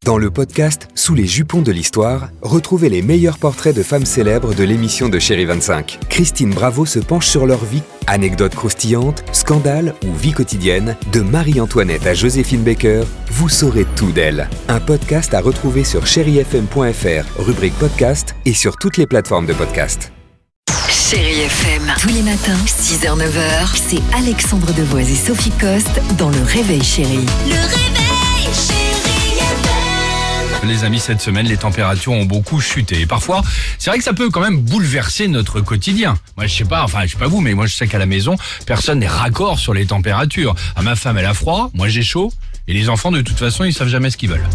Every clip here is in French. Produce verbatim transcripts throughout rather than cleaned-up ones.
Dans le podcast Sous les jupons de l'histoire, retrouvez les meilleurs portraits de femmes célèbres de l'émission de Chérie vingt-cinq. Christine Bravo se penche sur leur vie. Anecdotes croustillantes, scandales ou vie quotidienne, de Marie-Antoinette à Joséphine Baker, vous saurez tout d'elle. Un podcast à retrouver sur chéri f m point f r, rubrique podcast et sur toutes les plateformes de podcast. Chérie F M, tous les matins, six heures neuf heures, c'est Alexandre Devoise et Sophie Coste dans Le Réveil Chérie. Le Réveil Chérie F M. Les amis, cette semaine, les températures ont beaucoup chuté. Et parfois, c'est vrai que ça peut quand même bouleverser notre quotidien. Moi, je sais pas, enfin, je sais pas vous, mais moi, je sais qu'à la maison, personne n'est raccord sur les températures. Ah, ma femme, elle a froid, moi, j'ai chaud. Et les enfants, de toute façon, ils savent jamais ce qu'ils veulent.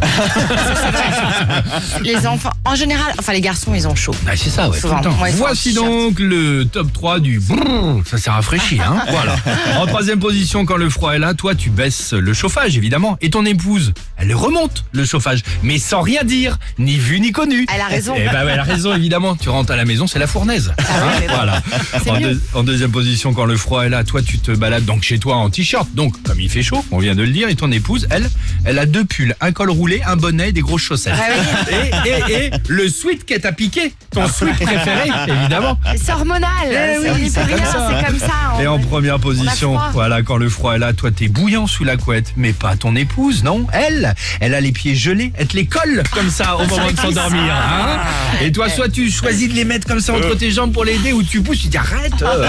Les enfants, en général, enfin les garçons, ils ont chaud. Ah, c'est ça, ouais, Souvent. tout le temps. Ouais, Voici donc le top trois du brrr, ça s'est rafraîchi, hein. Voilà. En troisième position, quand le froid est là, toi, tu baisses le chauffage, évidemment. Et ton épouse, elle le remonte, le chauffage. Mais sans rien dire, ni vu ni connu. Elle a raison. Eh ben, ouais, elle a raison, évidemment. Tu rentres à la maison, c'est la fournaise. Ah ouais, mais bon. Voilà. C'est En, mieux. deux- en deuxième position, quand le froid est là, toi, tu te balades donc chez toi en t-shirt. Donc, comme il fait chaud, on vient de le dire, et ton épouse, elle, elle a deux pulls, un col roulé, un bonnet et des grosses chaussettes. Ah Et, et, et le sweat qu'elle t'a piqué, ton sweat préféré, évidemment. C'est hormonal. Eh c'est- oui, on n'y c'est peut comme rien, ça. c'est comme ça. Et On- en première position, froid. voilà, quand le froid est là, toi t'es bouillant sous la couette, mais pas ton épouse, non. Elle, elle a les pieds gelés, elle te les colle comme ça au moment de s'endormir. Hein. Et toi, soit tu choisis de les mettre comme ça entre tes jambes pour l'aider, ou tu pousses, tu dis arrête.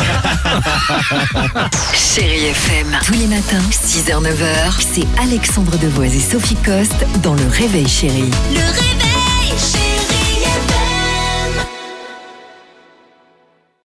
Chérie F M, tous les matins, six heures neuf heures, c'est Alexandre Devoise et Sophie Coste dans Le Réveil Chérie. Le Réveil